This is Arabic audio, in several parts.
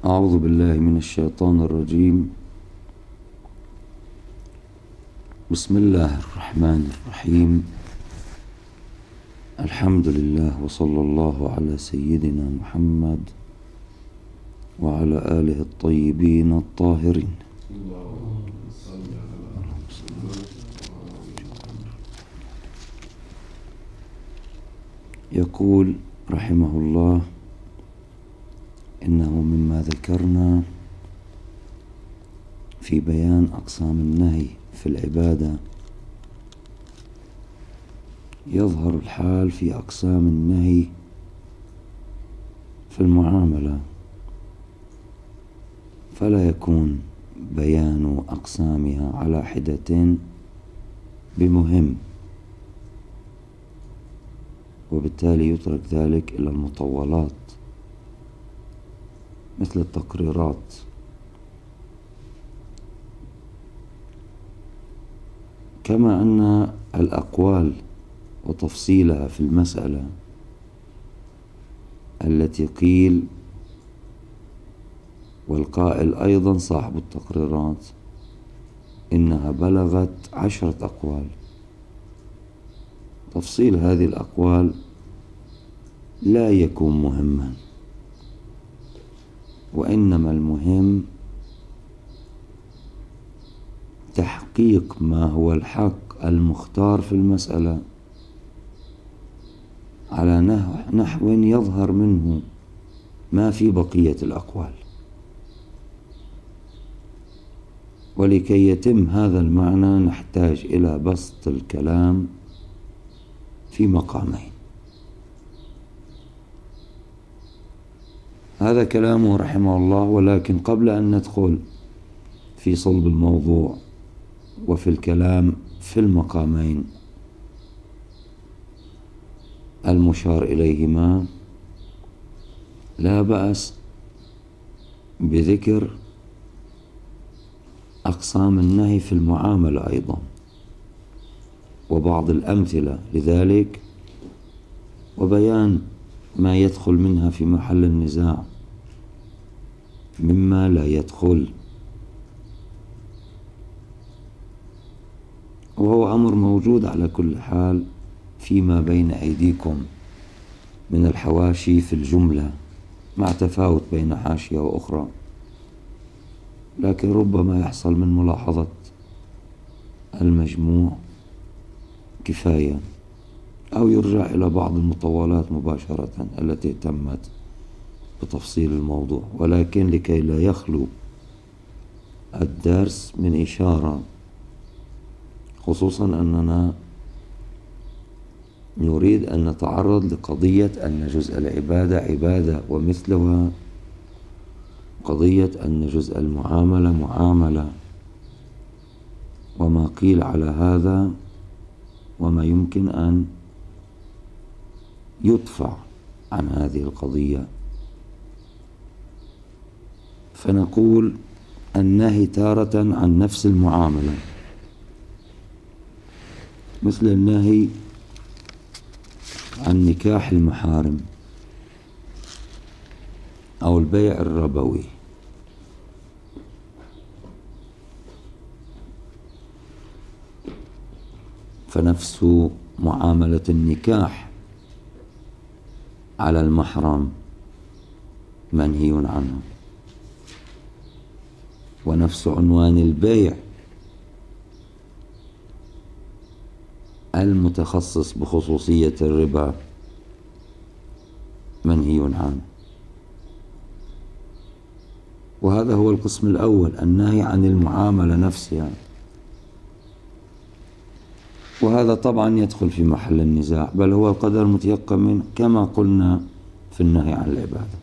أعوذ بالله من الشيطان الرجيم. بسم الله الرحمن الرحيم. الحمد لله وصلى الله على سيدنا محمد وعلى آله الطيبين الطاهرين. يقول رحمه الله: إنه مما ذكرنا في بيان أقسام النهي في العبادة يظهر الحال في أقسام النهي في المعاملة، فلا يكون بيان أقسامها على حدة بمهم، وبالتالي يترك ذلك إلى المطولات مثل التقريرات. كما أن الأقوال وتفصيلها في المسألة التي قيل والقائل أيضا صاحب التقريرات إنها بلغت 10 أقوال، تفصيل هذه الأقوال لا يكون مهما، وإنما المهم تحقيق ما هو الحق المختار في المسألة على نحو يظهر منه ما في بقية الأقوال. ولكي يتم هذا المعنى نحتاج إلى بسط الكلام في مقامين. هذا كلامه رحمه الله، ولكن قبل أن ندخل في صلب الموضوع وفي الكلام في المقامين المشار إليهما، لا بأس بذكر أقسام النهي في المعاملة أيضا وبعض الأمثلة لذلك، وبيان ما يدخل منها في محل النزاع مما لا يدخل، وهو أمر موجود على كل حال فيما بين أيديكم من الحواشي في الجملة، مع تفاوت بين حاشية وأخرى، لكن ربما يحصل من ملاحظة المجموع كفاية، أو يرجع إلى بعض المطولات مباشرة التي تمت بتفصيل الموضوع. ولكن لكي لا يخلو الدرس من إشارة، خصوصا أننا نريد أن نتعرض لقضية أن جزء العبادة عبادة ومثلها قضية أن جزء المعاملة معاملة، وما قيل على هذا وما يمكن أن يدفع عن هذه القضية. فنقول النهي تارة عن نفس المعاملة، مثل النهي عن نكاح المحارم أو البيع الربوي، فنفس معاملة النكاح على المحرم منهي عنه، ونفس عنوان البيع المتخصص بخصوصية الربا منهي عنه. وهذا هو القسم الأول، النهي عن المعاملة نفسها، وهذا طبعا يدخل في محل النزاع، بل هو القدر المتيقن منه كما قلنا في النهي عن العبادة.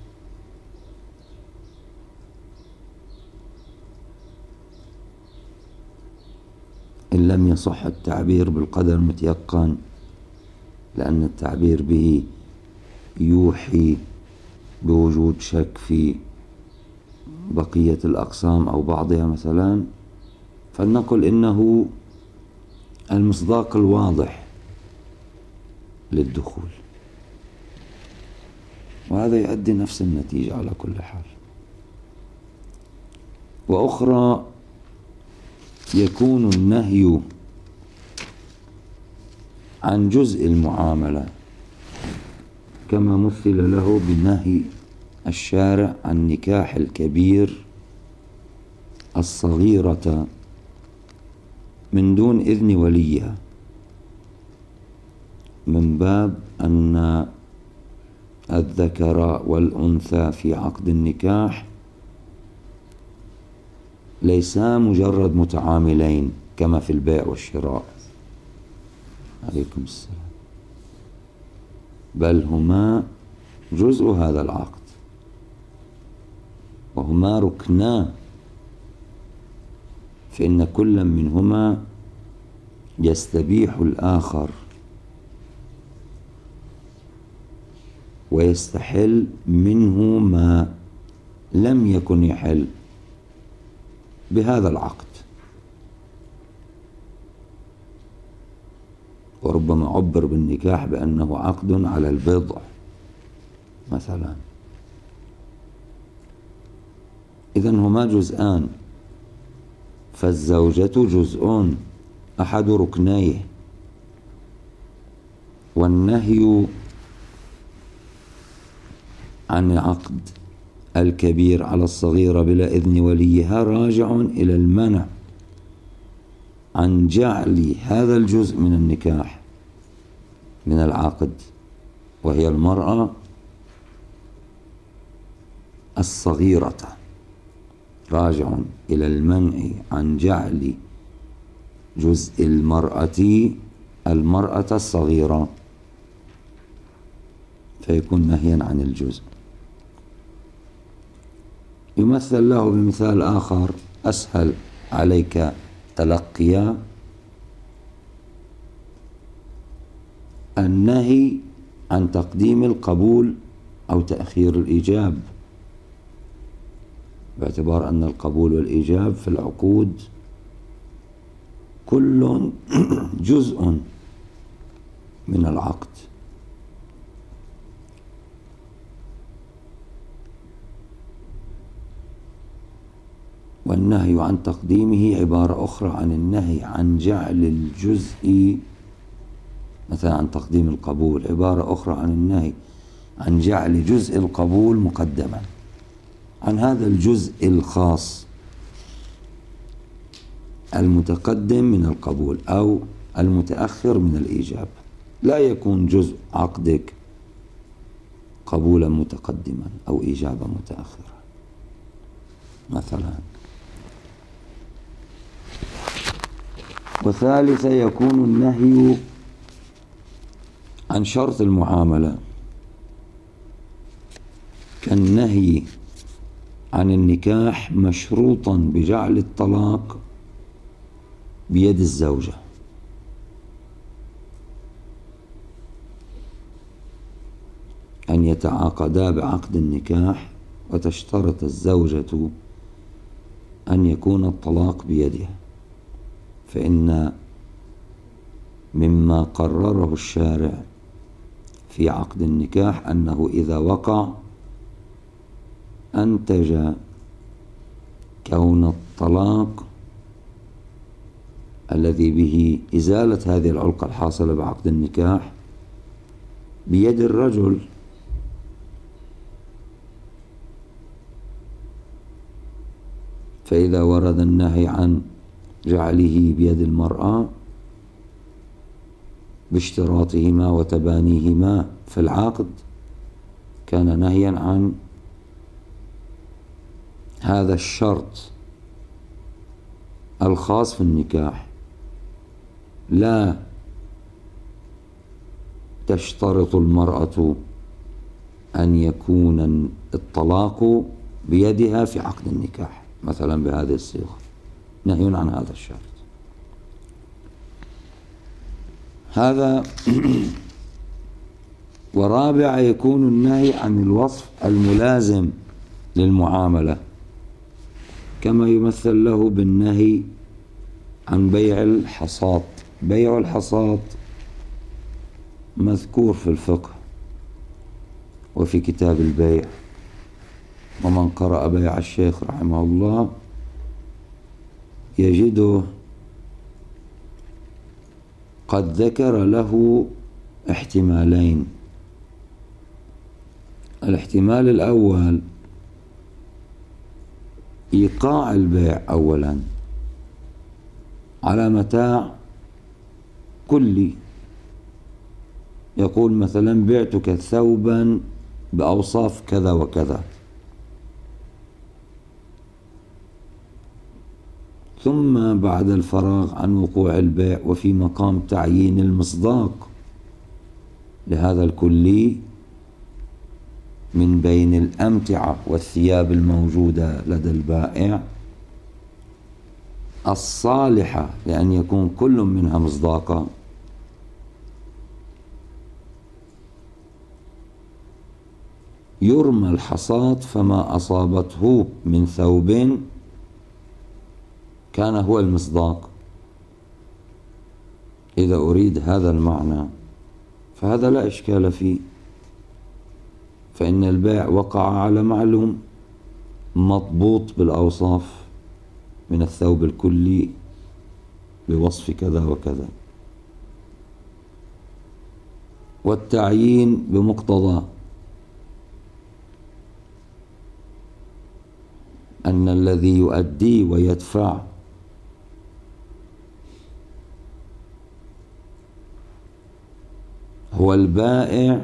إن لم يصح التعبير بالقدر المتيقن، لأن التعبير به يوحي بوجود شك في بقية الأقسام أو بعضها مثلا، فلنقل إنه المصداق الواضح للدخول، وهذا يؤدي نفس النتيجة على كل حال. وأخرى يكون النهي عن جزء المعاملة، كما مثل له بنهي الشارع عن نكاح الكبير الصغيرة من دون إذن وليها، من باب أن الذكر والأنثى في عقد النكاح ليسا مجرد متعاملين كما في البيع والشراء، عليكم السلام، بل هما جزء هذا العقد، وهما ركنا، فإن كل منهما يستبيح الآخر ويستحل منه ما لم يكن يحل بهذا العقد. وربما عبر بالنكاح بأنه عقد على البضع مثلا. إذن هما جزءان، فالزوجة جزء أحد ركنيه، والنهي عن عقد الكبير على الصغيرة بلا إذن وليها راجع إلى المنع عن جعل هذا الجزء من النكاح من العقد، وهي المرأة الصغيرة، راجع إلى المنع عن جعل جزء المرأة الصغيرة، فيكون نهيا عن الجزء. يمثل له بمثال آخر أسهل عليك تلقيا، النهي عن تقديم القبول أو تأخير الإيجاب، باعتبار أن القبول والإيجاب في العقود كل جزء من العقد. والنهي عن تقديمه عبارة أخرى عن النهي عن جعل الجزء، مثلا عن تقديم القبول، عبارة أخرى عن النهي عن جعل جزء القبول مقدما عن هذا الجزء الخاص المتقدم من القبول أو المتأخر من الإيجاب. لا يكون جزء عقدك قبولا متقدما أو إيجابا متأخرا مثلا. وثالثا يكون النهي عن شرط المعاملة، كالنهي عن النكاح مشروطا بجعل الطلاق بيد الزوجة، أن يتعاقدا بعقد النكاح وتشترط الزوجة أن يكون الطلاق بيدها، فإن مما قرره الشارع في عقد النكاح أنه إذا وقع أنتج كون الطلاق الذي به إزالة هذه العلقة الحاصلة بعقد النكاح بيد الرجل، فإذا ورد النهي عن جعله بيد المرأة باشتراطهما وتبانيهما في العقد كان نهيا عن هذا الشرط الخاص في النكاح. لا تشترط المرأة أن يكون الطلاق بيدها في عقد النكاح مثلا بهذه الصيغة، نهي عن هذا الشرط. هذا ورابع يكون النهي عن الوصف الملازم للمعاملة، كما يمثل له بالنهي عن بيع الحصاة. بيع الحصاة مذكور في الفقه وفي كتاب البيع، ومن قرأ بيع الشيخ رحمه الله يجده قد ذكر له احتمالين. الاحتمال الأول إيقاع البيع أولا على متاع كلي، يقول مثلا بعتك ثوبا بأوصاف كذا وكذا، ثم بعد الفراغ عن وقوع البيع وفي مقام تعيين المصداق لهذا الكلي من بين الأمتعة والثياب الموجودة لدى البائع الصالحة لأن يكون كل منها مصداقا، يرمى الحصاد فما أصابته من ثوب كان هو المصداق. إذا أريد هذا المعنى فهذا لا إشكال فيه، فإن البيع وقع على معلوم مضبوط بالأوصاف من الثوب الكلي بوصف كذا وكذا، والتعيين بمقتضى أن الذي يؤدي ويدفع هو البائع،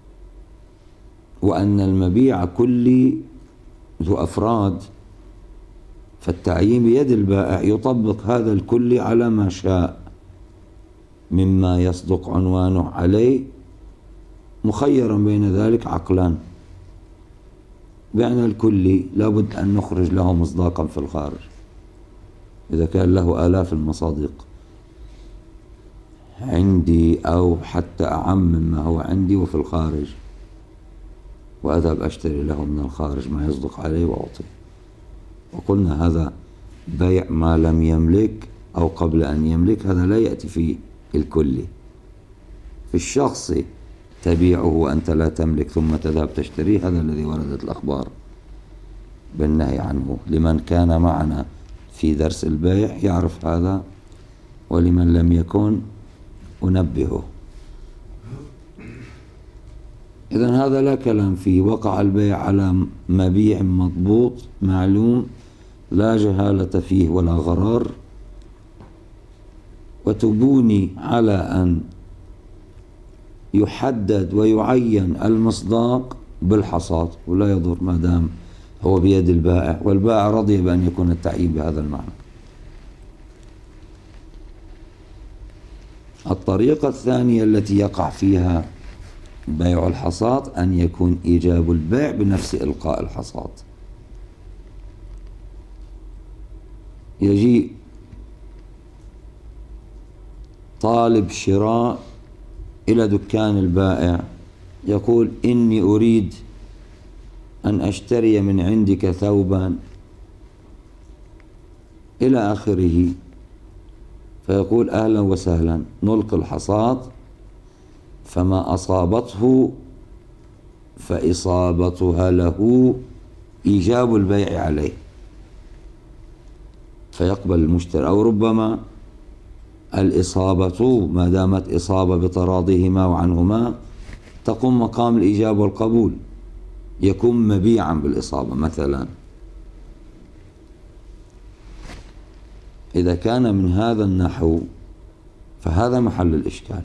وأن المبيع كلي ذو أفراد، فالتعيين بيد البائع يطبق هذا الكلي على ما شاء مما يصدق عنوانه عليه، مخيرا بين ذلك عقلان. بعنا الكلي لابد أن نخرج له مصداقا في الخارج إذا كان له آلاف المصادق عندي أو حتى أعم مما هو عندي وفي الخارج، وأذهب أشتري له من الخارج ما يصدق عليه وأعطيه. وقلنا هذا بيع ما لم يملك أو قبل أن يملك، هذا لا يأتي في الكلي. في الشخص تبيعه وأنت لا تملك ثم تذهب تشتريه، هذا الذي وردت الأخبار بالنهي عنه. لمن كان معنا في درس البيع يعرف هذا، ولمن لم يكن أنبهه. إذن هذا لا كلام فيه، وقع البيع على مبيع مضبوط معلوم لا جهالة فيه ولا غرار، وتبوني على أن يحدد ويعين المصداق بالحصاد، ولا يضر ما دام هو بيد البائع، والبائع رضي بأن يكون التعيين بهذا المعنى. الطريقة الثانية التي يقع فيها بيع الحصاد أن يكون إيجاب البيع بنفس إلقاء الحصاد. يجي طالب شراء إلى دكان البائع يقول إني أريد أن أشتري من عندك ثوبا إلى آخره، فيقول أهلا وسهلا، نلقي الحصاد فما أصابته فإصابتها له إيجاب البيع عليه، فيقبل المشتري. أو ربما الإصابة ما دامت إصابة بتراضيهما وعنهما تقوم مقام الإيجاب والقبول، يكون مبيعا بالإصابة مثلا. إذا كان من هذا النحو فهذا محل الإشكال،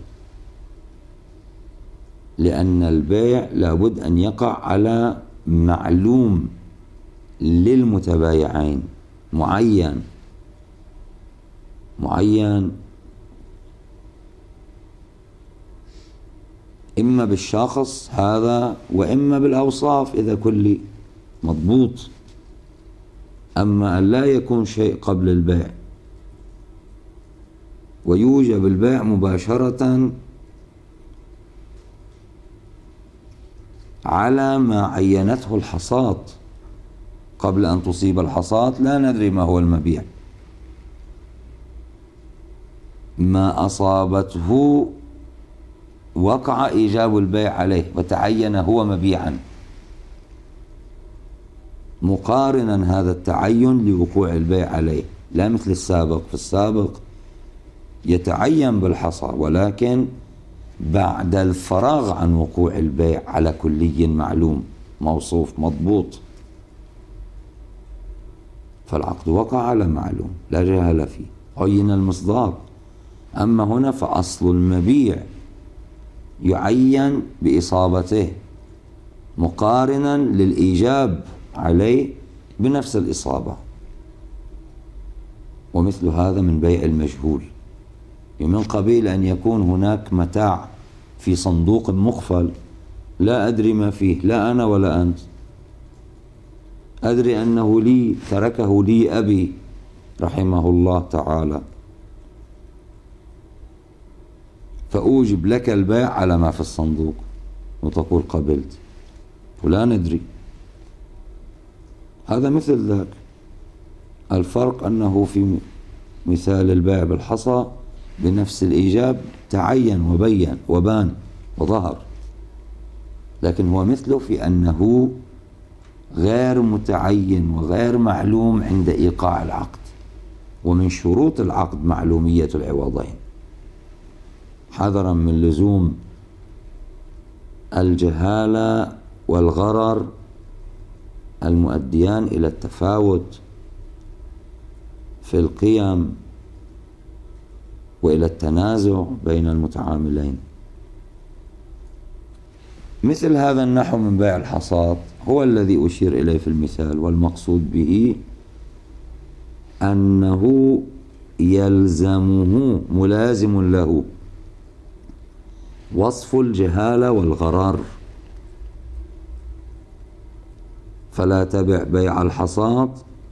لأن البيع لابد أن يقع على معلوم للمتبايعين معين إما بالشخص هذا وإما بالأوصاف إذا كل مضبوط. أما أن لا يكون شيء قبل البيع ويوجب البيع مباشرة على ما عينته الحصاد قبل أن تصيب الحصاد، لا ندري ما هو المبيع. ما أصابته وقع إيجاب البيع عليه وتعين هو مبيعا، مقارنا هذا التعين لوقوع البيع عليه لا مثل السابق. في السابق يتعين بالحصى، ولكن بعد الفراغ عن وقوع البيع على كلي معلوم موصوف مضبوط، فالعقد وقع على معلوم لا جهل فيه، عين المصداق. أما هنا فأصل المبيع يعين بإصابته مقارنا للإيجاب عليه بنفس الإصابة. ومثل هذا من بيع المجهول، من قبيل أن يكون هناك متاع في صندوق مقفل لا أدري ما فيه، لا أنا ولا أنت، أدري أنه لي، تركه لي أبي رحمه الله تعالى، فأوجب لك البيع على ما في الصندوق وتقول قبلت، ولا ندري. هذا مثل ذاك. الفرق أنه في مثال البيع بالحصى بنفس الإيجاب تعين وبين وبان وظهر، لكن هو مثله في أنه غير متعين وغير معلوم عند إيقاع العقد. ومن شروط العقد معلومية العوضين، حذرا من لزوم الجهالة والغرر المؤديان إلى التفاوت في القيم وإلى التنازع بين المتعاملين. مثل هذا النحو من بيع الحصاد هو الذي أشير إليه في المثال، والمقصود به أنه يلزمه ملازم له وصف الجهالة والغرار، فلا تبع بيع الحصاد،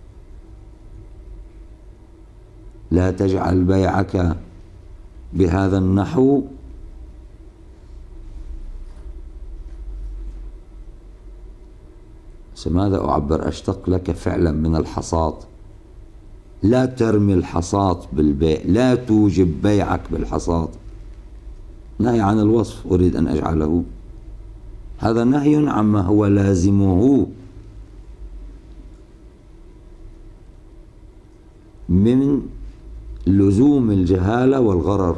لا تجعل بيعك بهذا النحو ماذا أعبر؟ أشتق لك فعلا من الحصاد. لا ترمي الحصاد بالبيع، لا توجب بيعك بالحصاد. نهي عن الوصف أريد أن أجعله، هذا نهي عما هو لازمه من لزوم الجهالة والغرر.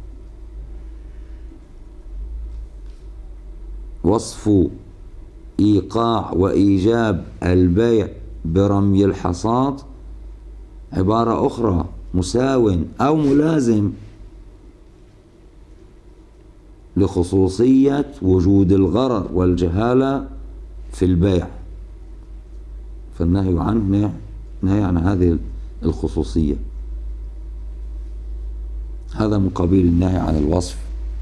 وصف إيقاع وإيجاب البيع برمي الحصاد عبارة أخرى، مساو أو ملازم لخصوصية وجود الغرر والجهالة في البيع، فالنهي عنه نهي عن هذه الخصوصية. هذا من قبيل النهي عن الوصف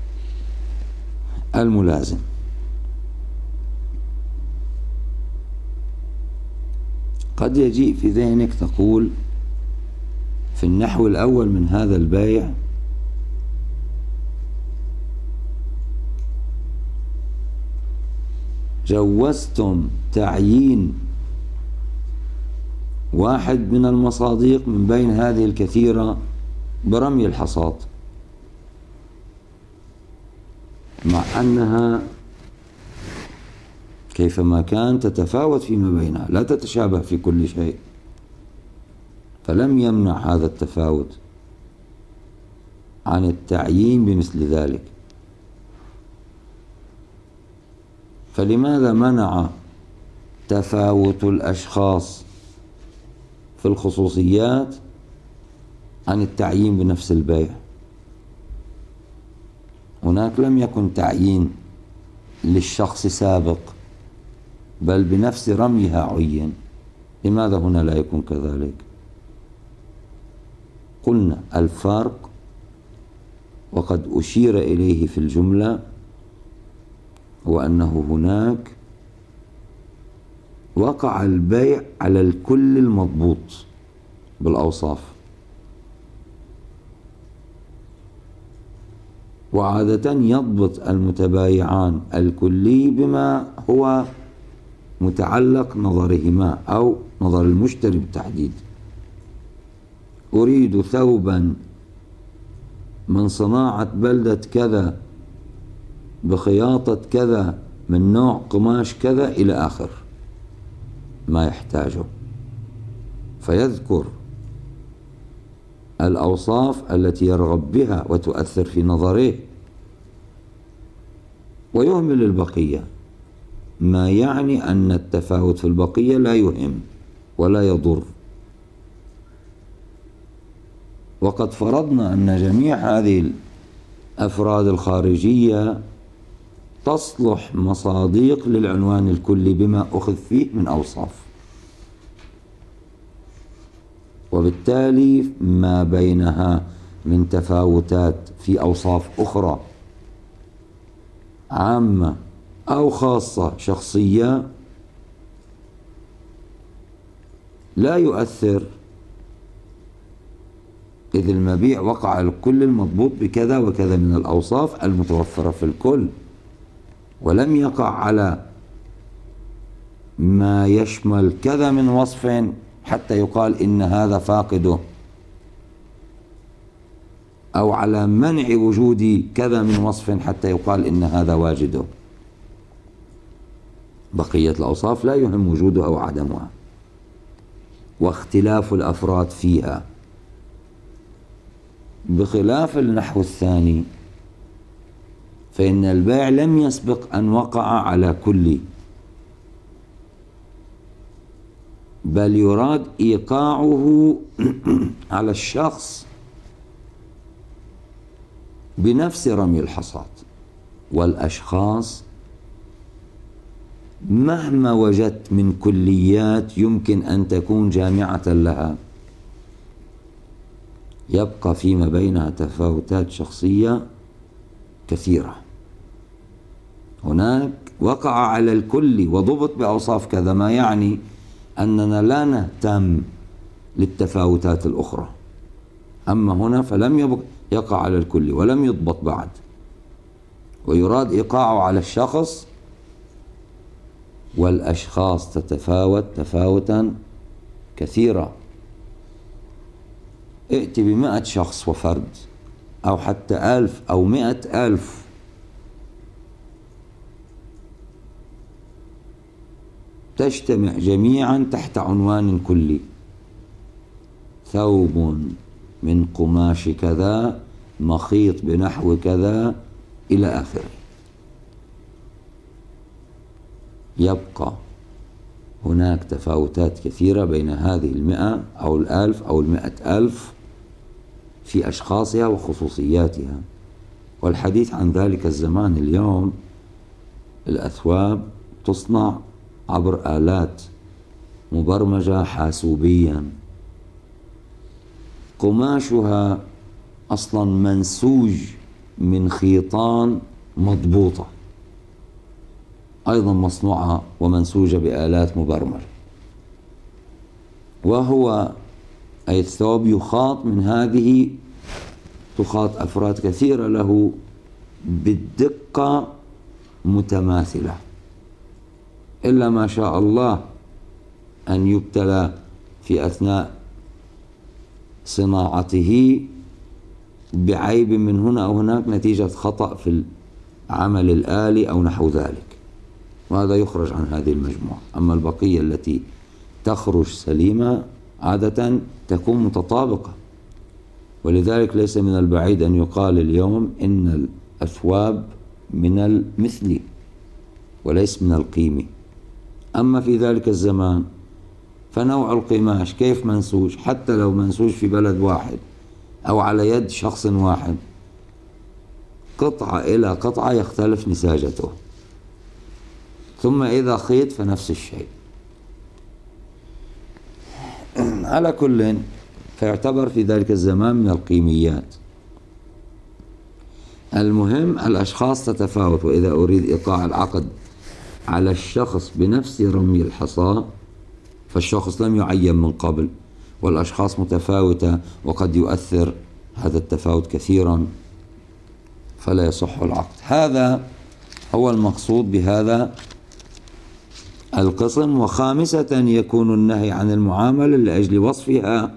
الملازم. قد يجيء في ذهنك تقول في النحو الأول من هذا البيع جوزتم تعيين واحد من المصاديق من بين هذه الكثيرة برمي الحصاد، مع أنها كيفما كان تتفاوت فيما بينها، لا تتشابه في كل شيء، فلم يمنع هذا التفاوت عن التعيين بمثل ذلك. فلماذا منع تفاوت الأشخاص في الخصوصيات عن التعيين بنفس البيع؟ هناك لم يكن تعيين للشخص سابق، بل بنفس رميها عين. لماذا هنا لا يكون كذلك؟ قلنا الفرق، وقد أشير إليه في الجملة، هو أنه هناك وقع البيع على الكل المضبوط بالأوصاف، وعادة يضبط المتبايعان الكلي بما هو متعلق نظرهما أو نظر المشتري بالتحديد. أريد ثوبا من صناعة بلدة كذا بخياطة كذا من نوع قماش كذا إلى آخر ما يحتاجه، فيذكر الأوصاف التي يرغب بها وتؤثر في نظره، ويهمل البقية، ما يعني أن التفاوت في البقية لا يهم ولا يضر. وقد فرضنا أن جميع هذه الأفراد الخارجية تصلح مصادق للعنوان الكلي بما أخذ فيه من أوصاف، وبالتالي ما بينها من تفاوتات في أوصاف أخرى عامة أو خاصة شخصية لا يؤثر، إذ المبيع وقع الكل المضبوط بكذا وكذا من الأوصاف المتوفرة في الكل، ولم يقع على ما يشمل كذا من وصف حتى يقال إن هذا فاقده، أو على منع وجود كذا من وصف حتى يقال إن هذا واجده. بقية الأوصاف لا يهم وجودها أو عدمها، واختلاف الأفراد فيها، بخلاف النحو الثاني فإن البائع لم يسبق أن وقع على كل، بل يراد إيقاعه على الشخص بنفس رمي الحصاد، والأشخاص مهما وجدت من كليات يمكن أن تكون جامعة لها، يبقى فيما بينها تفاوتات شخصية كثيرة. هناك وقع على الكل وضبط بأوصاف كذا، ما يعني أننا لا نهتم للتفاوتات الأخرى. أما هنا فلم يقع على الكل ولم يضبط بعد، ويراد إيقاعه على الشخص، والأشخاص تتفاوت تفاوتا كثيرا. ائت ب100 شخص وفرد، أو حتى 1000 أو 100,000، تجتمع جميعا تحت عنوان كلي: ثوب من قماش كذا مخيط بنحو كذا إلى آخره. يبقى هناك تفاوتات كثيرة بين هذه 100 أو 1000 أو 100,000 في أشخاصها وخصوصياتها. والحديث عن ذلك الزمان اليوم، الأثواب تصنع عبر آلات مبرمجة حاسوبيا، قماشها أصلا منسوج من خيطان مضبوطة، أيضا مصنوعة ومنسوجة بآلات مبرمجة، وهو أي الثوب يخاط من هذه، تخاط أفراد كثيرة له بالدقة متماثلة، إلا ما شاء الله أن يبتلى في أثناء صناعته بعيب من هنا أو هناك نتيجة خطأ في العمل الآلي أو نحو ذلك، وهذا يخرج عن هذه المجموعة. أما البقية التي تخرج سليمة عادة تكون متطابقة، ولذلك ليس من البعيد أن يقال اليوم إن الأثواب من المثل وليس من القيمة. أما في ذلك الزمان فنوع القماش كيف منسوج، حتى لو منسوج في بلد واحد أو على يد شخص واحد، قطعة إلى قطعة يختلف نساجته، ثم إذا خيط فنفس الشيء. على كل فيعتبر في ذلك الزمان من القيميات. المهم الأشخاص تتفاوت، وإذا أريد إيقاع العقد على الشخص بنفس رمي الحصى فالشخص لم يعين من قبل، والأشخاص متفاوتة وقد يؤثر هذا التفاوت كثيرا فلا يصح العقد. هذا هو المقصود بهذا القسم. وخامسة يكون النهي عن المعاملة لأجل وصفها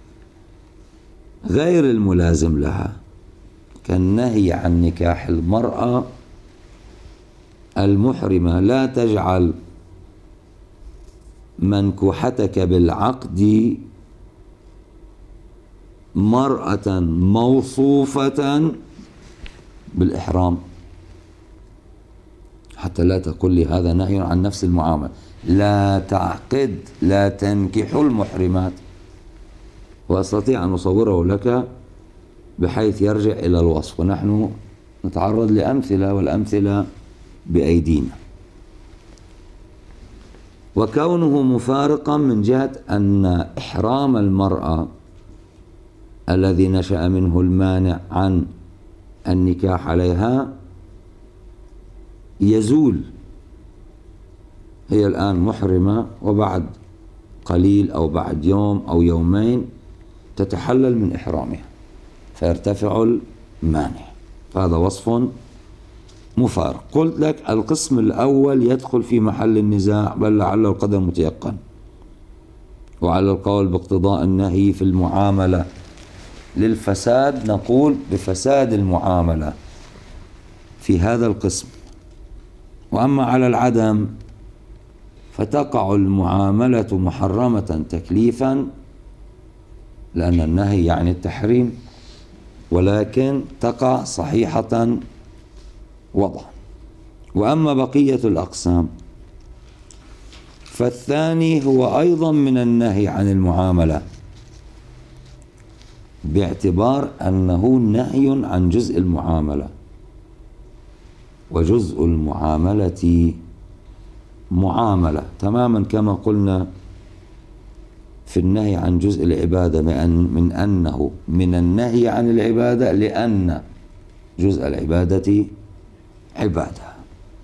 غير الملازم لها، كالنهي عن نكاح المرأة المحرمة: لا تجعل منكوحتك بالعقد مرأة موصوفة بالإحرام، حتى لا تقول لي هذا نهي عن نفس المعاملة. لا تعقد، لا تنكح المحرمات. وأستطيع أن أصوره لك بحيث يرجع إلى الوصف، ونحن نتعرض لأمثلة والأمثلة بأيدينا. وكونه مفارقا من جهة أن إحرام المرأة الذي نشأ منه المانع عن النكاح عليها يزول. هي الآن محرمة، وبعد قليل أو بعد يوم أو يومين تتحلل من إحرامها فيرتفع المانع، فهذا وصف مفارق. قلت لك القسم الأول يدخل في محل النزاع، بل لعله القدر متيقن، وعلى القول باقتضاء النهي في المعاملة للفساد نقول بفساد المعاملة في هذا القسم. وأما على العدم فتقع المعاملة محرمة تكليفا، لأن النهي يعني التحريم، ولكن تقع صحيحة وضعا. وأما بقية الأقسام فالثاني هو أيضا من النهي عن المعاملة، باعتبار أنه نهي عن جزء المعاملة، وجزء المعاملة معاملة تماما كما قلنا في النهي عن جزء العبادة، من أنه من النهي عن العبادة لأن جزء العبادة عبادة.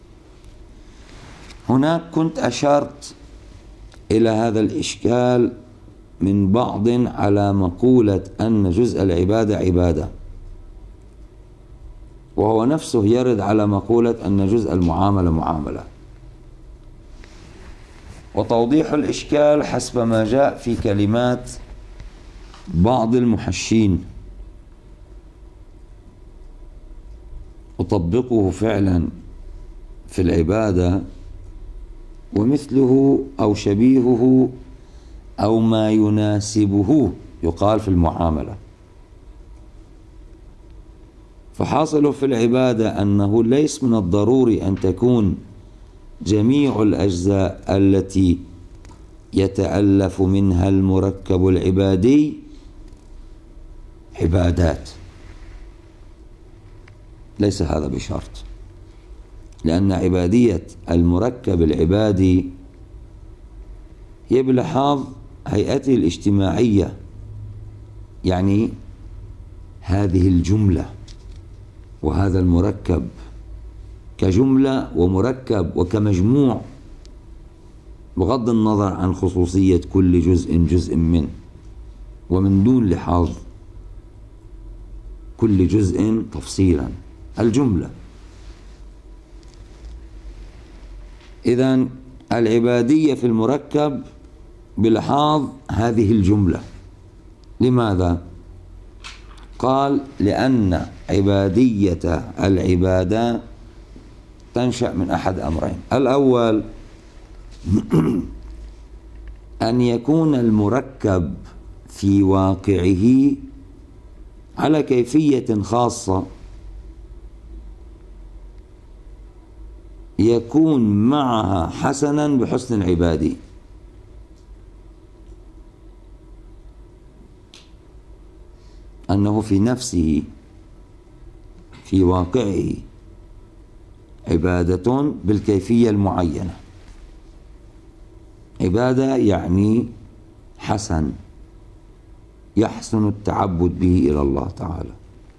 هناك كنت أشرت إلى هذا الإشكال من بعض على مقولة أن جزء العبادة عبادة، وهو نفسه يرد على مقولة أن جزء المعاملة معاملة. وتوضيح الإشكال حسب ما جاء في كلمات بعض المحشين أطبقه فعلا في العبادة، ومثله أو شبيهه أو ما يناسبه يقال في المعاملة. فحاصل في العبادة أنه ليس من الضروري أن تكون جميع الأجزاء التي يتألف منها المركب العبادي عبادات، ليس هذا بشرط، لأن عبادية المركب العبادي هي بلحاظ هيئته الاجتماعية، يعني هذه الجملة وهذا المركب كجملة ومركب وكمجموع، بغض النظر عن خصوصية كل جزء منه، ومن دون لحاظ كل جزء تفصيلا، الجملة. إذن العبادية في المركب بلحاظ هذه الجملة. لماذا؟ قال لأن عبادية العبادة تنشأ من أحد أمرين: الأول أن يكون المركب في واقعه على كيفية خاصة يكون معها حسنا بحسن العبادي، أنه في نفسه في واقعه عبادة بالكيفية المعينة. عبادة يعني حسن، يحسن التعبد به إلى الله تعالى.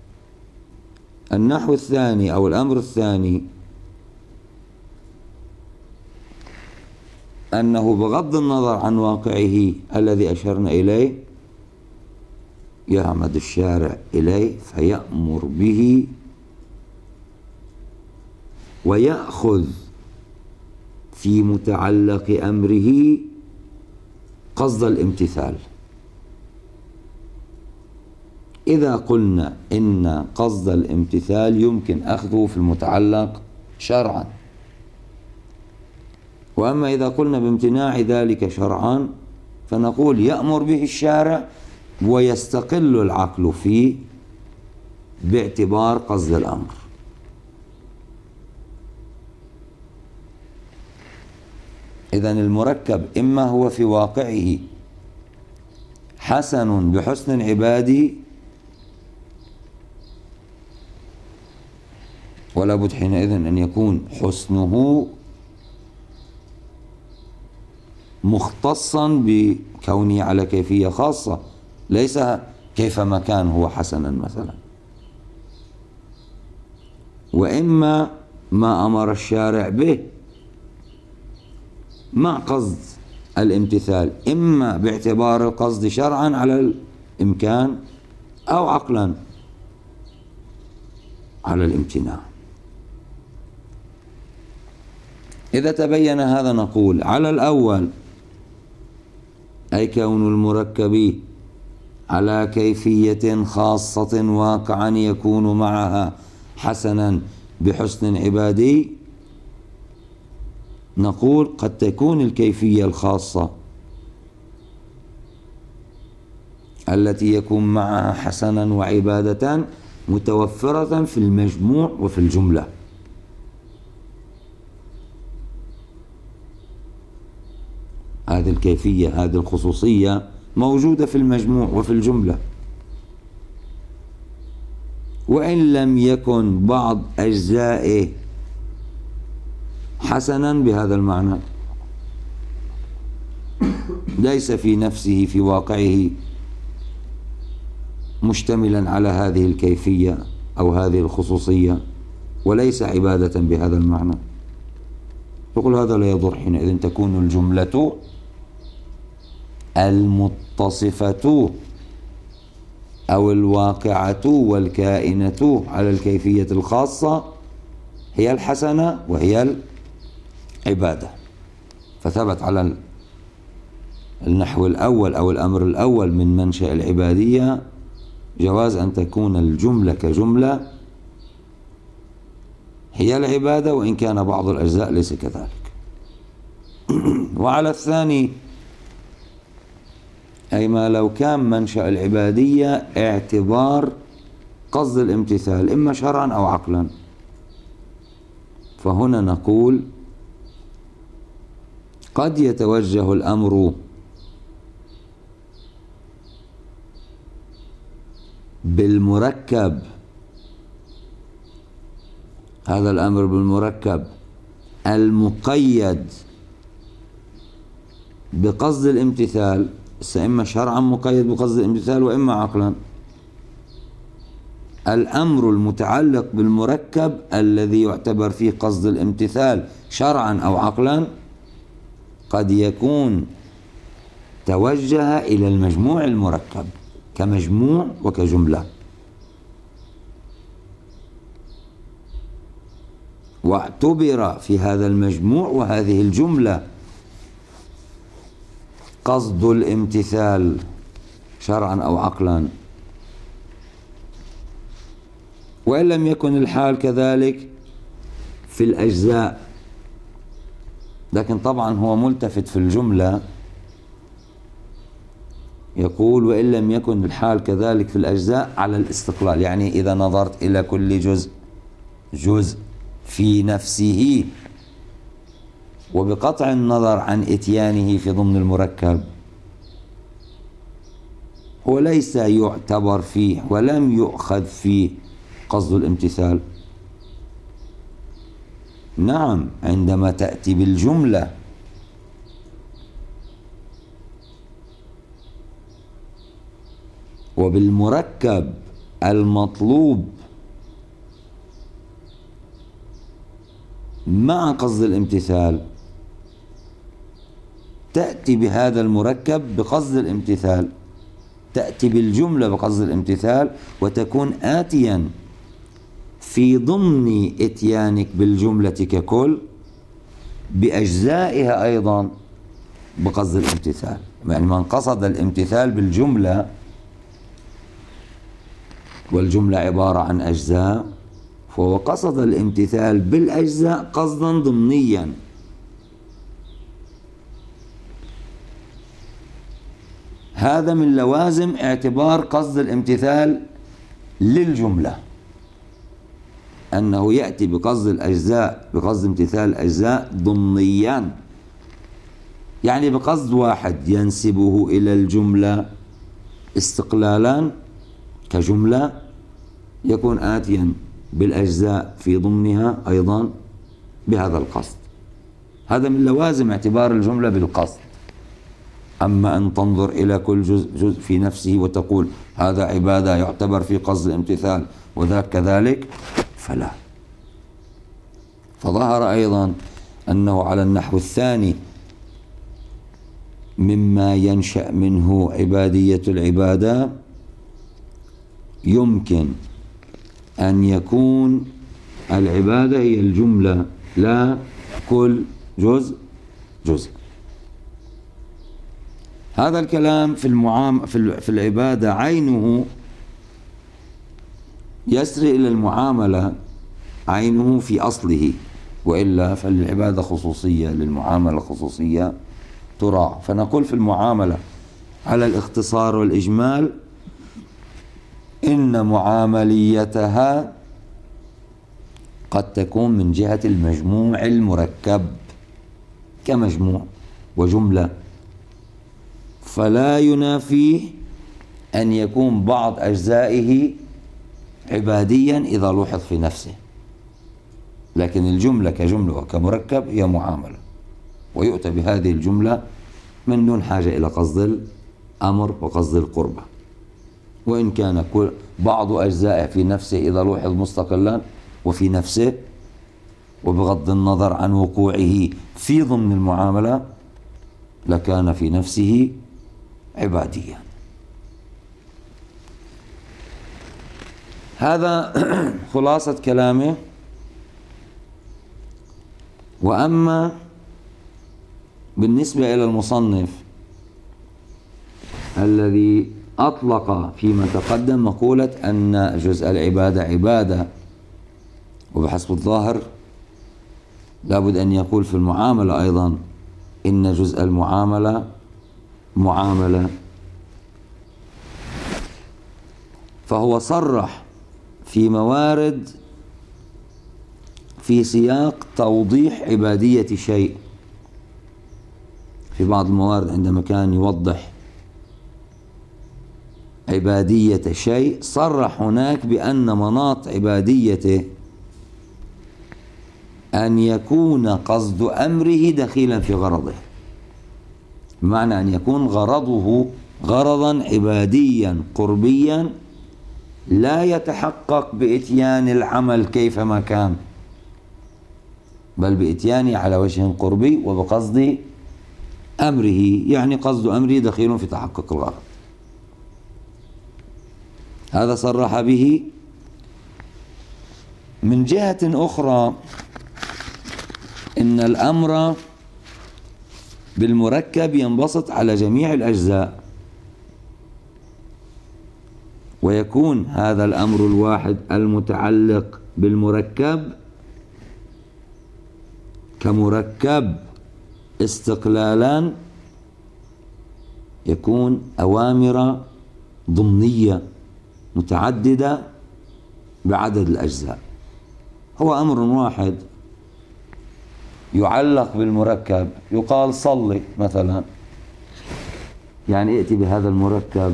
النحو الثاني أو الأمر الثاني أنه بغض النظر عن واقعه الذي أشرنا إليه يعمد الشارع إليه فيأمر به ويأخذ في متعلق أمره قصد الامتثال. إذا قلنا إن قصد الامتثال يمكن أخذه في المتعلق شرعا، وأما إذا قلنا بامتناع ذلك شرعا فنقول يأمر به الشارع ويستقل العقل فيه باعتبار قصد الأمر. إذن المركب إما هو في واقعه حسن بحسن عبادي، ولا بد حينئذ أن يكون حسنه مختصا بكونه على كيفية خاصة، ليس كيفما كان هو حسنا مثلا. وإما ما أمر الشارع به مع قصد الامتثال، إما باعتبار القصد شرعا على الإمكان أو عقلا على الامتناع. إذا تبين هذا نقول على الأول، أي كون المركب على كيفية خاصة واقعا يكون معها حسنا بحسن عبادي، نقول قد تكون الكيفية الخاصة التي يكون معها حسنا وعبادة متوفرة في المجموع وفي الجملة. هذه الكيفية، هذه الخصوصية موجودة في المجموع وفي الجملة، وإن لم يكن بعض أجزائه حسنا بهذا المعنى، ليس في نفسه في واقعه مشتملا على هذه الكيفية أو هذه الخصوصية، وليس عبادة بهذا المعنى، يقول هذا لا يضر. حينئذ تكون الجملة المتصفة أو الواقعة والكائنة على الكيفية الخاصة هي الحسنة وهي العبادة. فثبت على النحو الأول أو الأمر الأول من منشأ العبادية جواز أن تكون الجملة كجملة هي العبادة، وإن كان بعض الأجزاء ليس كذلك. وعلى الثاني، أي ما لو كان منشأ العبادية اعتبار قصد الامتثال إما شرعا أو عقلا، فهنا نقول قد يتوجه الأمر بالمركب، هذا الأمر بالمركب المقيد بقصد الامتثال، إما شرعا مقيد بقصد الامتثال وإما عقلا. الأمر المتعلق بالمركب الذي يعتبر فيه قصد الامتثال شرعا أو عقلا قد يكون توجه إلى المجموع المركب كمجموع وكجملة، واعتبر في هذا المجموع وهذه الجملة قصد الامتثال شرعا أو عقلا. وإن لم يكن الحال كذلك في الأجزاء، لكن طبعا هو ملتفت في الجملة، يقول وإن لم يكن الحال كذلك في الأجزاء على الاستقلال، يعني إذا نظرت إلى كل جزء في نفسه وبقطع النظر عن إتيانه في ضمن المركب، هو ليس يعتبر فيه ولم يؤخذ فيه قصد الامتثال. نعم، عندما تأتي بالجملة وبالمركب المطلوب مع قصد الامتثال، تأتي بهذا المركب بقصد الامتثال، تأتي بالجملة بقصد الامتثال، وتكون آتيا في ضمن إتيانك بالجملة ككل بأجزائها أيضا بقصد الامتثال. يعني من قصد الامتثال بالجملة، والجملة عبارة عن أجزاء، فهو قصد الامتثال بالأجزاء قصدا ضمنيا. هذا من لوازم اعتبار قصد الامتثال للجملة، أنه يأتي بقصد الأجزاء، بقصد امتثال الأجزاء ضمنيا، يعني بقصد واحد ينسبه إلى الجملة استقلالا كجملة، يكون آتيا بالأجزاء في ضمنها أيضا بهذا القصد. هذا من لوازم اعتبار الجملة بالقصد. أما أن تنظر إلى كل جزء في نفسه وتقول هذا عبادة يعتبر في قصد الامتثال وذاك كذلك، فلا. فظهر أيضا أنه على النحو الثاني مما ينشأ منه عبادية العبادة، يمكن أن يكون العبادة هي الجملة لا كل جزء جزء. هذا الكلام في العبادة عينه يسري إلى المعاملة، عينه في أصله، وإلا فالعبادة خصوصية، للمعاملة خصوصية تراعى. فنقول في المعاملة على الاختصار والإجمال إن معامليتها قد تكون من جهة المجموع المركب كمجموع وجملة، فلا ينافيه أن يكون بعض أجزائه عباديا إذا لوحظ في نفسه، لكن الجملة كجملة وكمركب هي معاملة، ويؤتى بهذه الجملة من دون حاجة إلى قصد الأمر وقصد القربة، وإن كان بعض أجزائه في نفسه إذا لوحظ مستقلا وفي نفسه، وبغض النظر عن وقوعه في ضمن المعاملة لكان في نفسه عباديا. هذا خلاصة كلامه. وأما بالنسبة إلى المصنف الذي أطلق فيما تقدم مقولة أن جزء العبادة عبادة، وبحسب الظاهر لابد أن يقول في المعاملة أيضا إن جزء المعاملة معاملة، فهو صرح في موارد في سياق توضيح عبادية شيء. في بعض الموارد عندما كان يوضح عبادية شيء صرح هناك بأن مناط عباديته أن يكون قصد أمره دخيلا في غرضه، بمعنى أن يكون غرضه غرضا عباديا قربيا لا يتحقق بإتيان العمل كيفما كان، بل بإتيانه على وجه قربي وبقصد أمره، يعني قصد أمره دخيل في تحقق الغرض. هذا صرح به. من جهة أخرى إن الأمر بالمركب ينبسط على جميع الأجزاء، ويكون هذا الأمر الواحد المتعلق بالمركب كمركب استقلالا يكون أوامر ضمنية متعددة بعدد الأجزاء. هو أمر واحد يعلق بالمركب، يقال صلي مثلا، يعني ائتي بهذا المركب.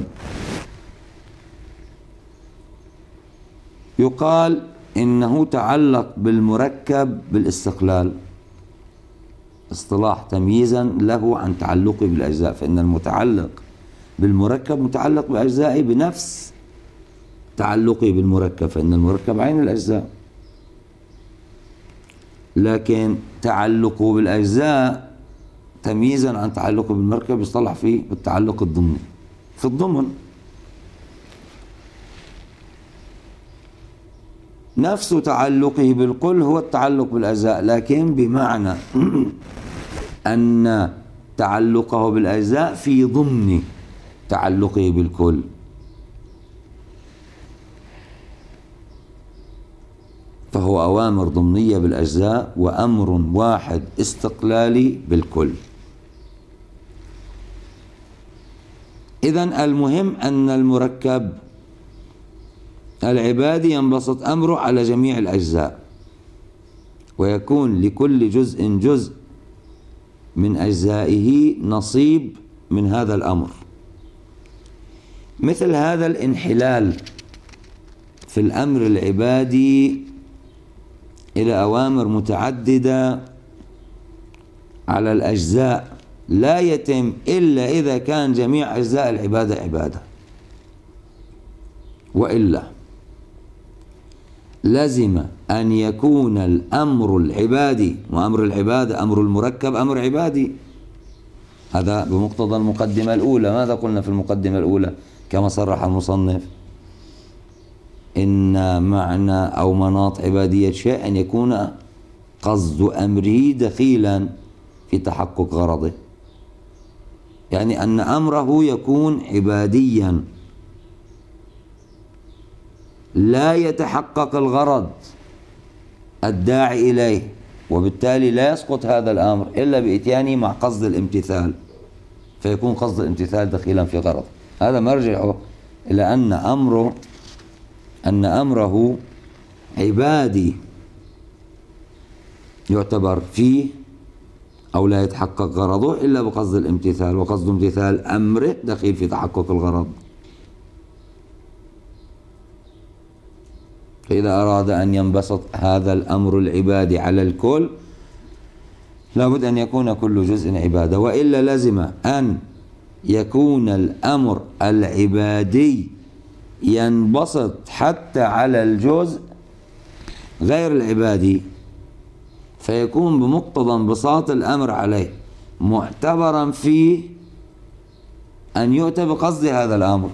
يقال إنه تعلق بالمركب بالاستقلال، اصطلاح تمييزا له عن تعلقه بالأجزاء، فإن المتعلق بالمركب متعلق بأجزائه بنفس تعلقه بالمركب، فإن المركب عين الأجزاء، لكن تعلقه بالأجزاء تمييزا عن تعلقه بالمركب يصطلح فيه بالتعلق الضمني في الضمن. نفس تعلقه بالكل هو التعلق بالأجزاء، لكن بمعنى أن تعلقه بالأجزاء في ضمن تعلقه بالكل. فهو أوامر ضمنية بالأجزاء وأمر واحد استقلالي بالكل. إذن المهم أن المركب العبادي ينبسط أمره على جميع الأجزاء، ويكون لكل جزء من أجزائه نصيب من هذا الأمر. مثل هذا الانحلال في الأمر العبادي إلى أوامر متعددة على الأجزاء لا يتم إلا إذا كان جميع أجزاء العبادة عبادة، وإلا لزم أن يكون الأمر العبادي، وأمر العبادة أمر المركب أمر عبادي. هذا بمقتضى المقدمة الأولى. ماذا قلنا في المقدمة الأولى كما صرح المصنف؟ إن معنى أو مناط عبادية شيء أن يكون قصد أمره دخيلا في تحقق غرضه، يعني أن أمره يكون عباديا لا يتحقق الغرض الداعي إليه، وبالتالي لا يسقط هذا الأمر إلا بإتيانه مع قصد الامتثال، فيكون قصد الامتثال دخيلا في غرض. هذا مرجعه إلى أن أمره عبادي يعتبر فيه أو لا يتحقق غرضه إلا بقصد الامتثال، وقصد امتثال أمره دخيل في تحقق الغرض. فإذا أراد أن ينبسط هذا الأمر العبادي على الكل لابد أن يكون كل جزء عبادة، وإلا لزم أن يكون الأمر العبادي ينبسط حتى على الجزء غير العبادي، فيكون بمقتضى انبساط الأمر عليه معتبرا فيه أن يؤتى بقصد هذا الأمر،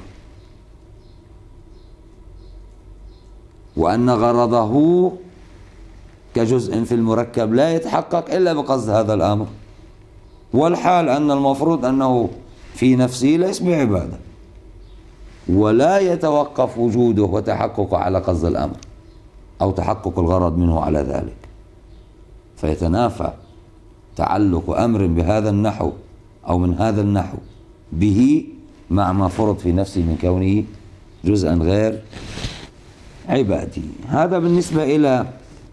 وأن غرضه كجزء في المركب لا يتحقق إلا بقصد هذا الأمر، والحال أن المفروض أنه في نفسه ليس بعبادة، ولا يتوقف وجوده وتحققه على قصد الأمر أو تحقق الغرض منه على ذلك، فيتنافى تعلق أمر بهذا النحو أو من هذا النحو به مع ما فرض في نفسه من كونه جزءا غير عبادي. هذا بالنسبة إلى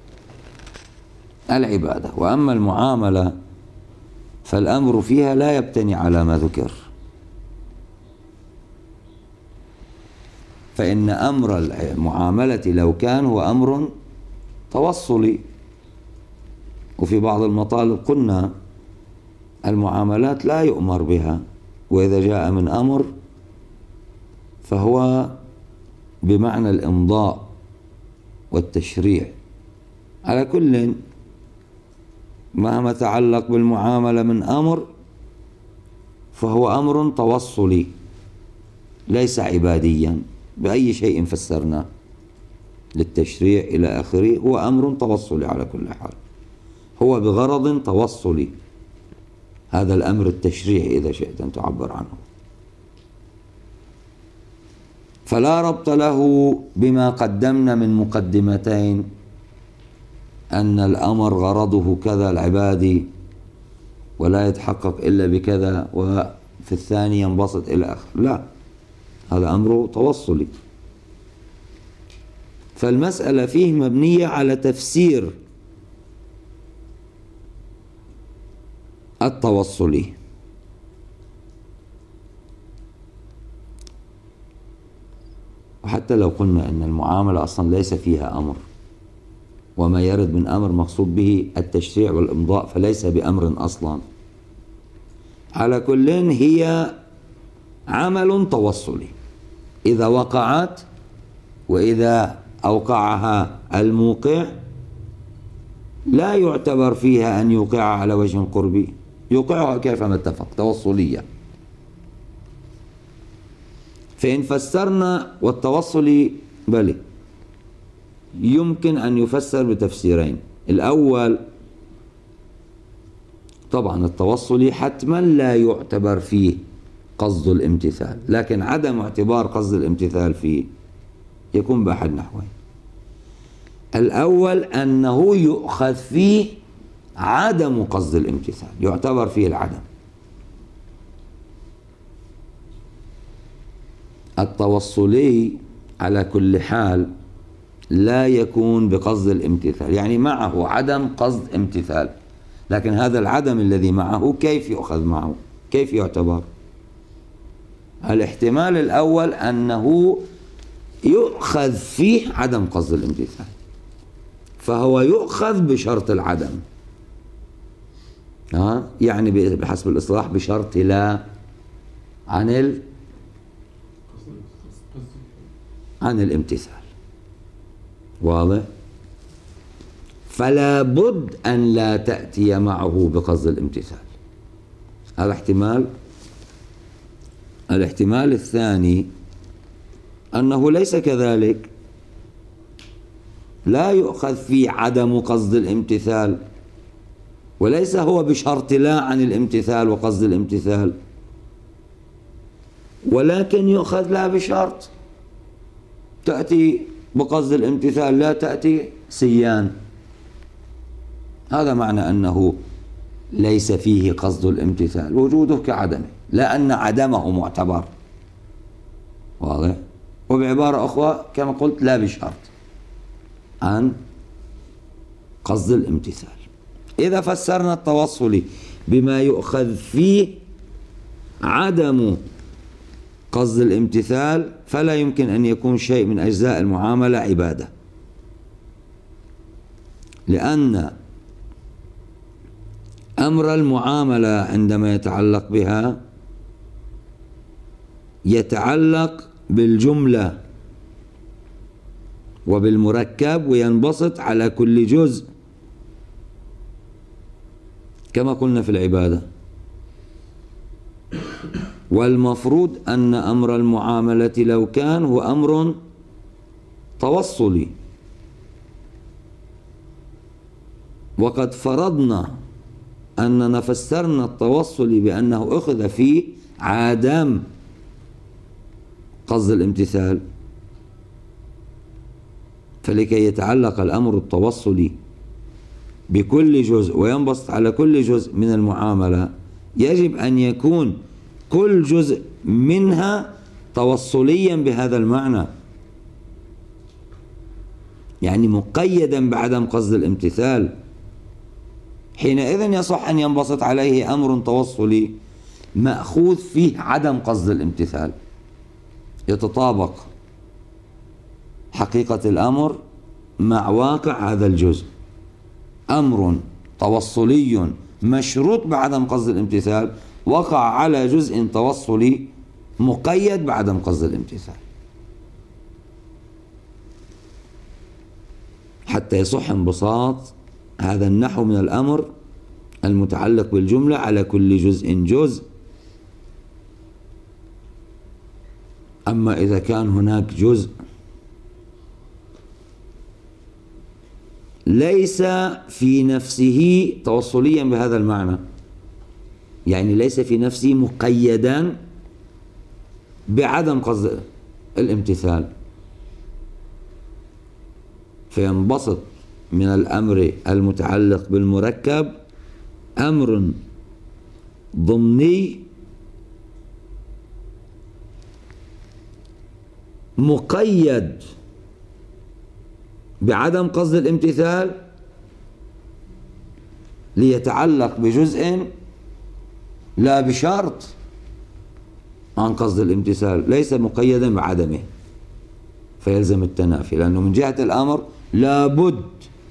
العبادة. وأما المعاملة فالأمر فيها لا يبتني على ما ذكر، فإن أمر المعاملة لو كان هو أمر توصلي، وفي بعض المطالب قلنا المعاملات لا يؤمر بها، وإذا جاء من أمر فهو بمعنى الإمضاء والتشريع. على كل مهما تعلق بالمعاملة من أمر فهو أمر توصلي ليس عباديا بأي شيء فسرنا للتشريع إلى آخره، هو أمر توصلي على كل حال، هو بغرض توصلي، هذا الأمر التشريعي إذا شئت أن تعبر عنه، فلا ربط له بما قدمنا من مقدمتين أن الأمر غرضه كذا العبادي ولا يتحقق إلا بكذا، وفي الثاني ينبسط إلى آخر، لا، هذا أمر توصلي. فالمسألة فيه مبنية على تفسير التوصلي. وحتى لو قلنا أن المعاملة أصلا ليس فيها أمر، وما يرد من أمر مقصود به التشريع والإمضاء فليس بأمر أصلا، على كل هي عمل توصلي إذا وقعت، وإذا أوقعها الموقع لا يعتبر فيها أن يوقعها على وجه قربي، يوقعها كيفما اتفق توصلية. فإن فسرنا والتوصلي بل يمكن أن يفسر بتفسيرين. الأول طبعا التوصلي حتما لا يعتبر فيه قصد الامتثال، لكن عدم اعتبار قصد الامتثال فيه يكون بأحد نحوين. الأول أنه يؤخذ فيه عدم قصد الامتثال، يعتبر فيه العدم، التوصلي على كل حال لا يكون بقصد الامتثال، يعني معه عدم قصد امتثال، لكن هذا العدم الذي معه كيف يؤخذ معه؟ كيف يعتبر؟ الاحتمال الأول أنه يؤخذ فيه عدم قصد الامتثال، فهو يؤخذ بشرط العدم، يعني بحسب الإصلاح بشرط لا عن الامتثال. واضح؟ فلا بد أن لا تأتي معه بقصد الامتثال. هذا احتمال. الاحتمال الثاني أنه ليس كذلك، لا يؤخذ فيه عدم قصد الامتثال، وليس هو بشرط لا عن الامتثال وقصد الامتثال، ولكن يؤخذ لا بشرط، تأتي بقصد الامتثال لا تأتي سيان. هذا معنى أنه ليس فيه قصد الامتثال، وجوده كعدمه، لا أن عدمه معتبر. واضح؟ وبعبارة أخرى كما قلت لا بشرط عن قصد الامتثال. إذا فسرنا التوصل بما يؤخذ فيه عدم قصد الامتثال فلا يمكن أن يكون شيء من أجزاء المعاملة عبادة، لأن أمر المعاملة عندما يتعلق بها يتعلق بالجملة وبالمركب وينبسط على كل جزء كما قلنا في العبادة. والمفروض أن أمر المعاملة لو كان هو أمر توصلي، وقد فرضنا أننا فسرنا التوصل بأنه أخذ فيه عدم قصد الامتثال، فلكي يتعلق الأمر التوصلي بكل جزء وينبسط على كل جزء من المعاملة يجب أن يكون كل جزء منها توصليا بهذا المعنى، يعني مقيدا بعدم قصد الامتثال. حينئذ يصح أن ينبسط عليه أمر توصلي مأخوذ فيه عدم قصد الامتثال، يتطابق حقيقة الأمر مع واقع هذا الجزء. أمر توصلي مشروط بعدم قصد الامتثال وقع على جزء توصلي مقيد بعدم قصد الامتثال، حتى يصح انبساط هذا النحو من الأمر المتعلق بالجملة على كل جزء جزء. أما إذا كان هناك جزء ليس في نفسه توصليا بهذا المعنى، يعني ليس في نفسه مقيدا بعدم قصد الامتثال، فينبسط من الأمر المتعلق بالمركب أمر ضمني مقيد بعدم قصد الامتثال ليتعلق بجزء لا بشرط عن قصد الامتثال، ليس مقيدا بعدمه، فيلزم التنافي، لأنه من جهة الأمر لابد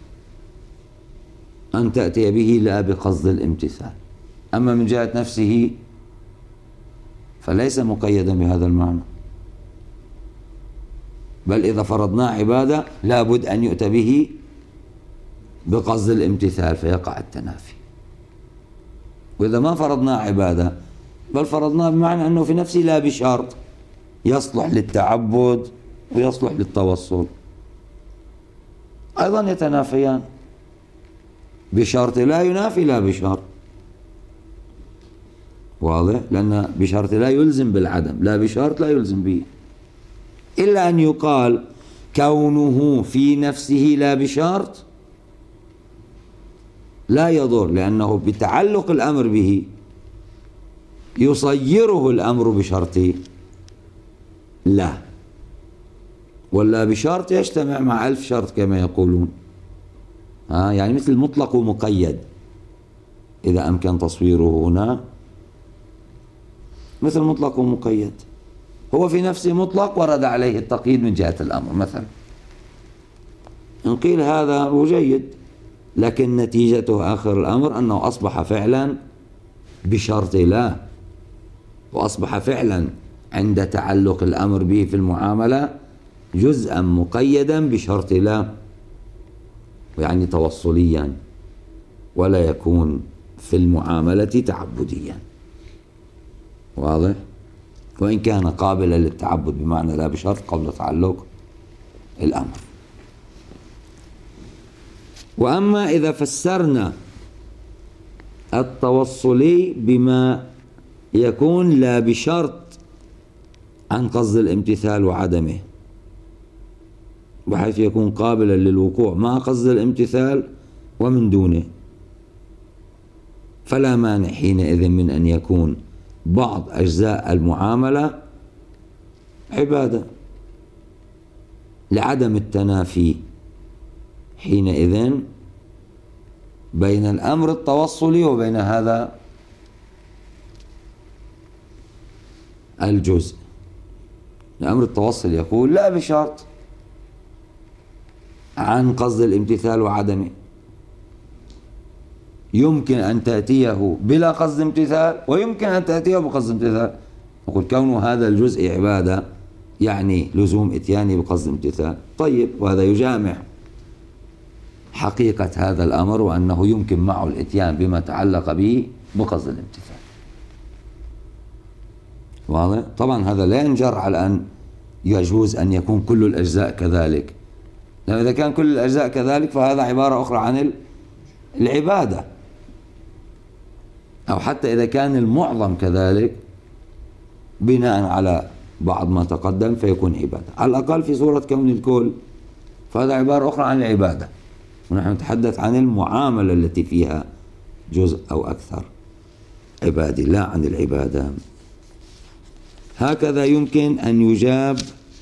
أن تأتي به لا بقصد الامتثال، أما من جهة نفسه فليس مقيدا بهذا المعنى، بل إذا فرضناه عبادة لابد أن يؤتى به بقصد الامتثال فيقع التنافي. وإذا ما فرضناه عبادة بل فرضناه بمعنى أنه في نفسه لا بشرط يصلح للتعبد ويصلح للتوصل، أيضا يتنافيان، بشرط لا ينافي لا بشرط. واضح؟ لأن بشرط لا يلزم بالعدم، لا بشرط لا يلزم به، إلا أن يقال كونه في نفسه لا بشرط لا يضر، لأنه بتعلق الأمر به يصيره الأمر بشرطه، لا، ولا بشرط يجتمع مع 1000 شرط كما يقولون. يعني مثل مطلق ومقيد إذا أمكن تصويره هنا، مثل مطلق ومقيد، هو في نفسه مطلق ورد عليه التقييد من جهة الأمر مثلا، إن قيل هذا هو جيد، لكن نتيجته آخر الأمر أنه أصبح فعلا بشرط لا، وأصبح فعلا عند تعلق الأمر به في المعاملة جزءا مقيدا بشرط لا، يعني توصليا، ولا يكون في المعاملة تعبديا. واضح؟ وإن كان قابلا للتعبد بمعنى لا بشرط قبل تعلق الأمر. وأما إذا فسرنا التوصلي بما يكون لا بشرط عن قصد الامتثال وعدمه، بحيث يكون قابلا للوقوع مع قصد الامتثال ومن دونه، فلا مانع حينئذ من أن يكون بعض أجزاء المعاملة عبادة لعدم التنافي حينئذ بين الأمر التوصلي وبين هذا الجزء. الأمر التوصلي يقول لا بشرط عن قصد الامتثال وعدمه، يمكن أن تأتيه بلا قصد امتثال ويمكن أن تأتيه بقصد امتثال. نقول كون هذا الجزء عبادة يعني لزوم إتيانه بقصد امتثال. طيب، وهذا يجامع حقيقة هذا الأمر، وأنه يمكن معه الإتيان بما تعلق به بقصد الامتثال. واضح؟ طبعا هذا لا ينجر على أن يجوز أن يكون كل الأجزاء كذلك، لأن إذا كان كل الأجزاء كذلك فهذا عبارة أخرى عن العبادة، أو حتى إذا كان المعظم كذلك بناء على بعض ما تقدم فيكون عبادة، على الأقل في صورة كون الكل فهذا عبارة أخرى عن العبادة، ونحن نتحدث عن المعاملة التي فيها جزء أو أكثر عبادي، لا عن العبادة. هكذا يمكن أن يجاب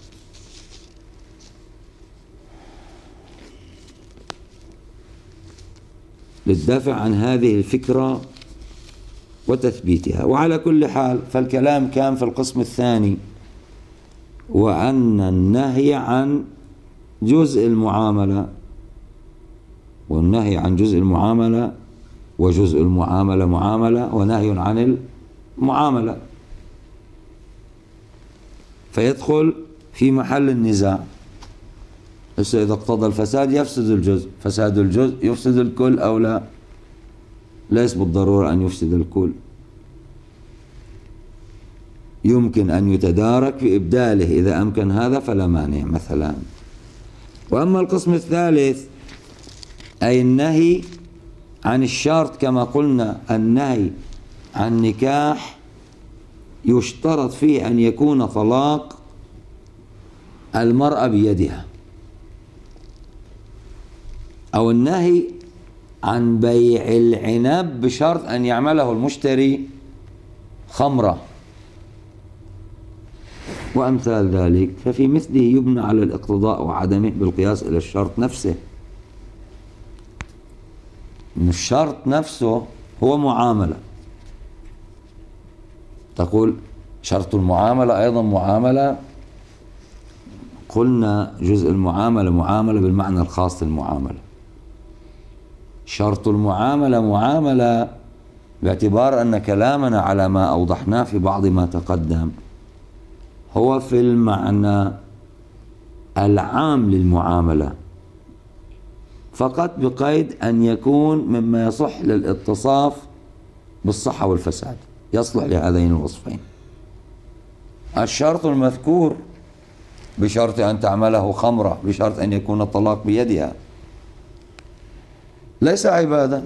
للدافع عن هذه الفكرة وتثبيتها. وعلى كل حال فالكلام كان في القسم الثاني، وأن النهي عن جزء المعاملة، والنهي عن جزء المعاملة وجزء المعاملة معاملة، ونهي عن المعاملة، فيدخل في محل النزاع. إذا اقتضى الفساد يفسد الجزء، فساد الجزء يفسد الكل أو لا؟ ليس بالضرورة أن يفسد الكل، يمكن أن يتدارك بإبداله إذا أمكن هذا فلا مانع مثلا. وأما القسم الثالث أي النهي عن الشرط، كما قلنا النهي عن نكاح يشترط فيه أن يكون طلاق المرأة بيدها، أو النهي عن بيع العنب بشرط أن يعمله المشتري خمرة وأمثال ذلك، ففي مثله يبنى على الاقتضاء وعدمه بالقياس إلى الشرط نفسه. الشرط نفسه هو معاملة، تقول شرط المعاملة أيضا معاملة، قلنا جزء المعاملة معاملة بالمعنى الخاص للمعاملة، شرط المعاملة معاملة باعتبار أن كلامنا على ما أوضحناه في بعض ما تقدم هو في المعنى العام للمعاملة فقط، بقيد أن يكون مما يصح للاتصاف بالصحة والفساد، يصلح لهذين الوصفين. الشرط المذكور بشرط أن تعمله خمرة، بشرط أن يكون الطلاق بيدها، ليس عبادة،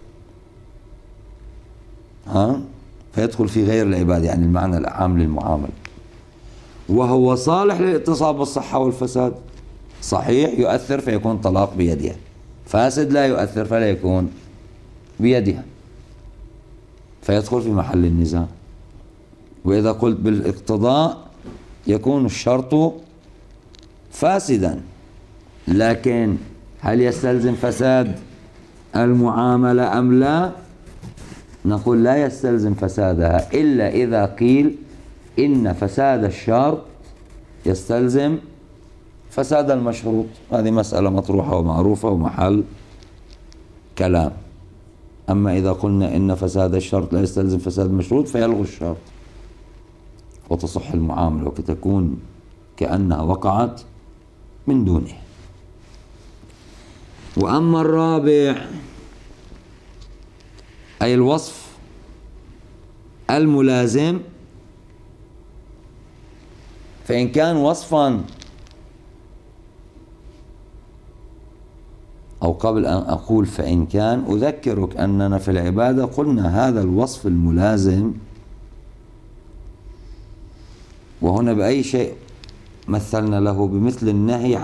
فيدخل في غير العبادة، يعني المعنى العام للمعاملة، وهو صالح للاتصاف بالصحة والفساد، صحيح يؤثر فيكون طلاق بيدها، فاسد لا يؤثر فلا يكون بيدها، فيدخل في محل النزاع. وإذا قلت بالاقتضاء يكون الشرط فاسدا. لكن هل يستلزم فساد المعاملة أم لا؟ نقول لا يستلزم فسادها إلا إذا قيل إن فساد الشرط يستلزم فساد المشروط. هذه مسألة مطروحة ومعروفة ومحل كلام. أما إذا قلنا إن فساد الشرط لا يستلزم فساد المشروط فيلغو الشرط وتصح المعاملة وتكون كأنها وقعت من دونه. وأما الرابع أي الوصف الملازم، فإن كان وصفا، أو قبل أن أقول فإن كان أذكرك أننا في العبادة قلنا هذا الوصف الملازم، وهنا بأي شيء مثلنا له بمثل النهي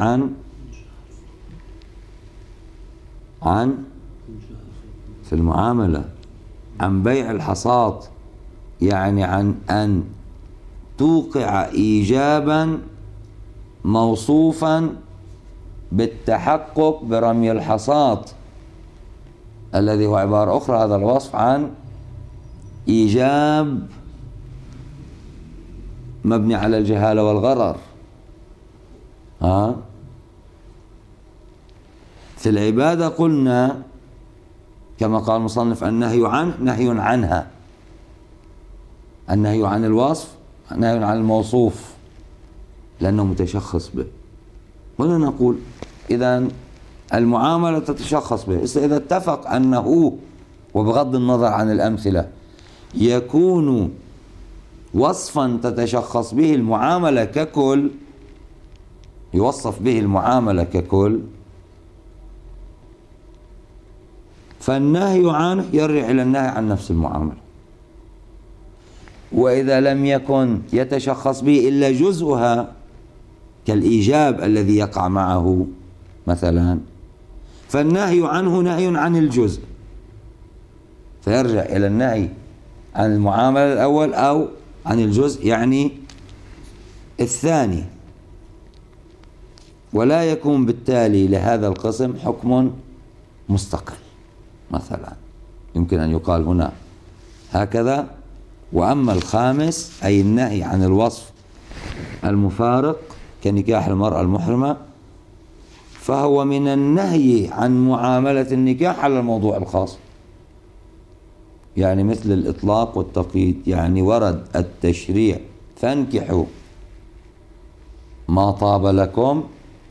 عن في المعاملة عن بيع الحصاة، يعني عن أن توقع إيجابا موصوفا بالتحقق برمي الحصاة، الذي هو عبارة أخرى هذا الوصف عن إيجاب مبني على الجهالة والغرر. في العبادة قلنا كما قال المصنف النهي عنه نهي عنها، النهي عن الوصف نهي عن الموصوف لأنه متشخص به. هنا نقول إذا المعاملة تتشخص به، إذا اتفق أنه، وبغض النظر عن الأمثلة، يكون وصفا تتشخص به المعاملة ككل، يوصف به المعاملة ككل، فالنهي عنه يرجع إلى النهي عن نفس المعاملة. وإذا لم يكن يتشخص به إلا جزءها كالإيجاب الذي يقع معه مثلا، فالنهي عنه نهي عن الجزء، فيرجع إلى النهي عن المعاملة الأول أو عن الجزء يعني الثاني، ولا يكون بالتالي لهذا القسم حكم مستقل. مثلا يمكن أن يقال هنا هكذا. وأما الخامس أي النهي عن الوصف المفارق كنكاح المرأة المحرمة، فهو من النهي عن معاملة النكاح على الموضوع الخاص، يعني مثل الإطلاق والتقييد. يعني ورد التشريع فانكحوا ما طاب لكم،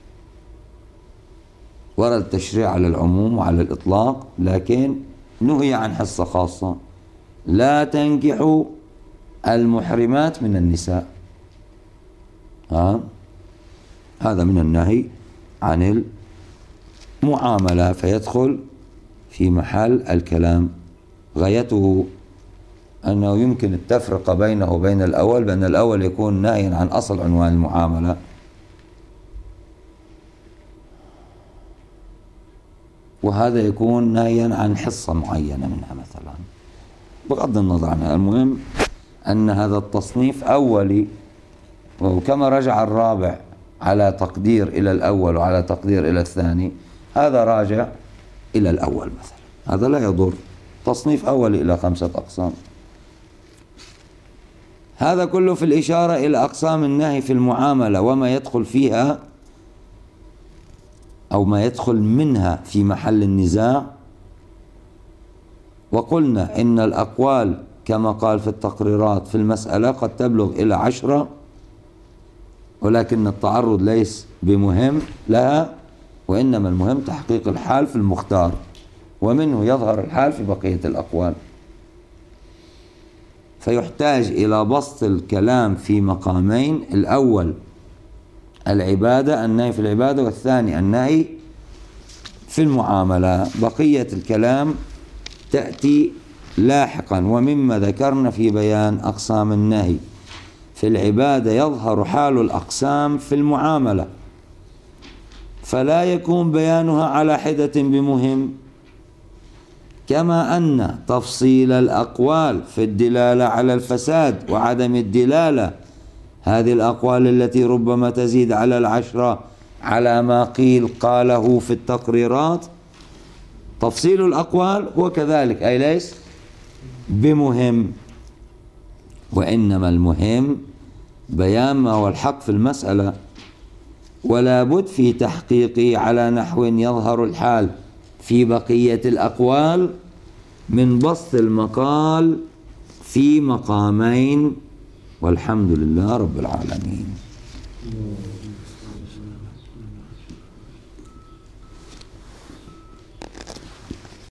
ورد التشريع على العموم وعلى الإطلاق، لكن نهي عن حصة خاصة: لا تنكحوا المحرمات من النساء. هذا من النهي عن المعاملة، فيدخل في محل الكلام. غايته أنه يمكن التفرقة بينه وبين الأول، بأن الأول يكون نهيا عن أصل عنوان المعاملة، وهذا يكون نهيا عن حصة معينة منها مثلا، بغض النظر عنها. المهم أن هذا التصنيف أولي، وكما رجع الرابع على تقدير إلى الأول وعلى تقدير إلى الثاني، هذا راجع إلى الأول مثلا، هذا لا يضر. تصنيف أولي إلى 5 أقسام. هذا كله في الإشارة إلى أقسام النهي في المعاملة وما يدخل فيها أو ما يدخل منها في محل النزاع. وقلنا إن الأقوال كما قال في التقريرات في المسألة قد تبلغ إلى 10، ولكن التعرض ليس بمهم لها، وإنما المهم تحقيق الحال في المختار، ومنه يظهر الحال في بقية الأقوال. فيحتاج إلى بسط الكلام في مقامين: الأول العبادة، النهي في العبادة، والثاني النهي في المعاملة. بقية الكلام تأتي لاحقا. ومما ذكرنا في بيان أقسام النهي في العبادة يظهر حال الأقسام في المعاملة، فلا يكون بيانها على حدة بمهم، كما أن تفصيل الأقوال في الدلالة على الفساد وعدم الدلالة هذه الأقوال التي ربما تزيد على 10 على ما قيل قاله في التقريرات، تفصيل الأقوال هو كذلك، أي ليس بمهم، وإنما المهم بيان ما هو الحق في المسألة، ولا بد في تحقيقه على نحو يظهر الحال في بقية الأقوال من بسط المقال في مقامين، والحمد لله رب العالمين.